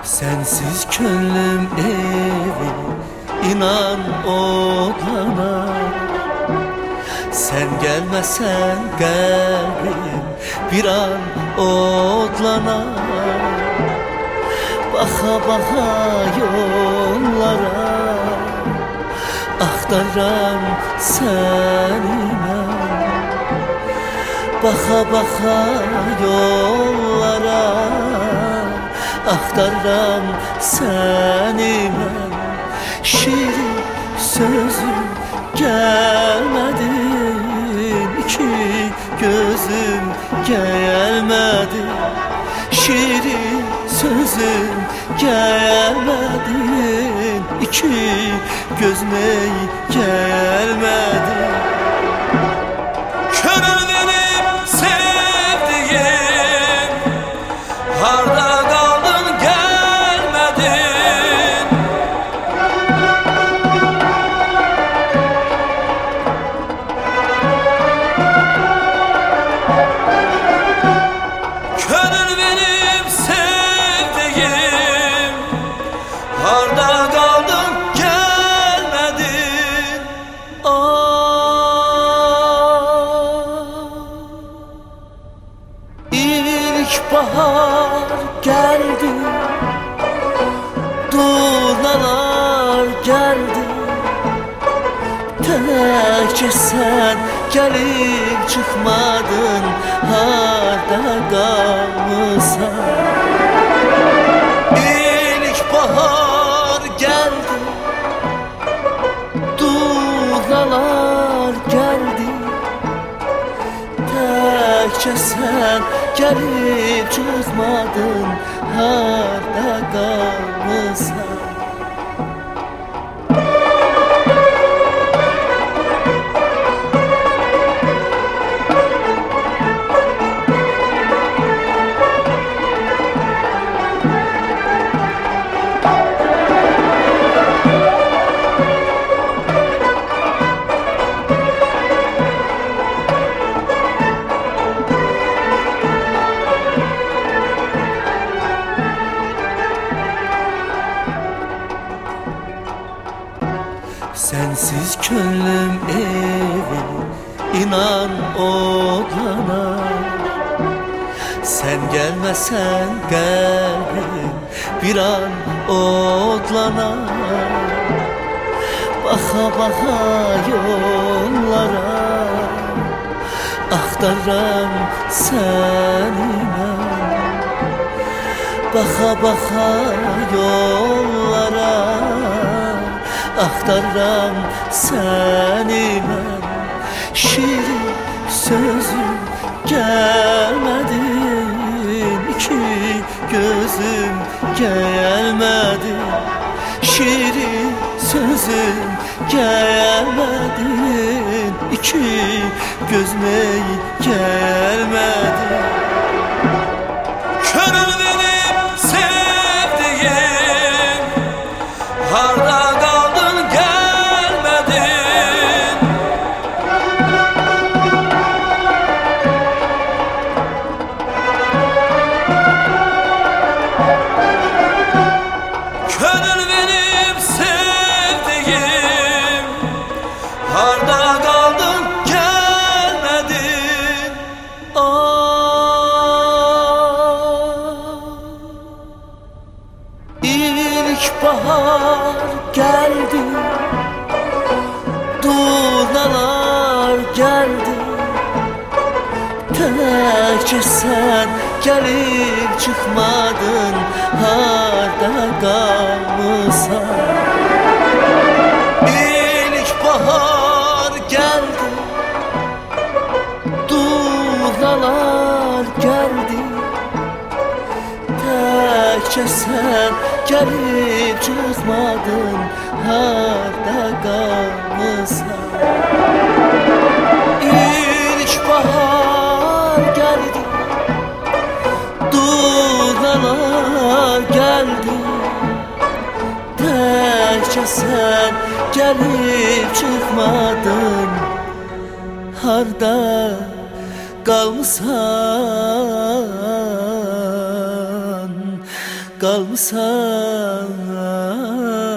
Sensiz könlüm evi, inan odlanar. Sen gelmesen kalbim bir an odlanar. Baka baka yollara axtaram seni mən. Baka baka yollara axtaram seni mən. Şirin sözüm gelmedin, iki gözüm gelmedi. Şirin sözüm gelmedin, iki gözüm gelmedi. Könül benim sevdiğim, harda kaldın gelmedin. Könül benim sevdiğim, harda kaldın gelmedin. İlk bahar geldi, durnalar geldi. Təkcə sen gelip çıkmadın, harda qalmısan. İlk bahar geldi, durnalar geldi. Təkcə sen gelip çıkmadın, harda qalmısan. Sensiz könlüm evi, inan odlanar. Sen gelmesen kalbim bir an odlanar. Baka baka yollara axtaram seni mən. Baka baka yollara axtaram seni mən. Şirin sözüm gelmedin, iki gözüm gelmedi. Şirin sözüm gelmedin, iki gözüm gelmedi. Könül benim sevdiğim, harda kaldın gelmedin. Könül benim sevdiğim, harda kaldın gelmedin. İlk bahar geldi, durnalar geldi. Təkcə sen gelip çıkmadın, harda qalmısan. İlk bahar geldi, durnalar geldi. Təkcə sen gelip çıkmadın, harda qalmısan. İlk bahar geldi, durnalar geldi. Təkcə sen gelip çıkmadın, harda qalmısan. kalmısan